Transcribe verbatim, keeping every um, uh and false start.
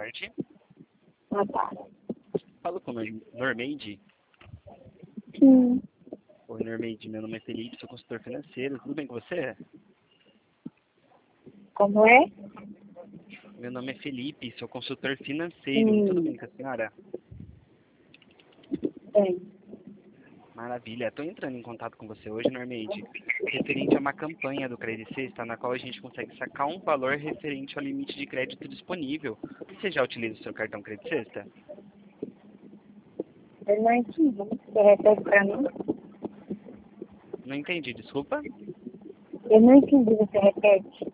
tarde. Boa tarde. Falo com o Normeide. Sim. Oi, Normeide, meu nome é Felipe, sou consultor financeiro. Tudo bem com você? Como é? Meu nome é Felipe, sou consultor financeiro. Sim. Tudo bem com a senhora? Bem. Maravilha. Estou entrando em contato com você hoje, Normeide, referente a uma campanha do Credit Sexta, na qual a gente consegue sacar um valor referente ao limite de crédito disponível. Você já utiliza o seu cartão Credit Sexta? Eu não entendi. Você repete pra mim? Não entendi, desculpa. Eu não entendi. Você repete?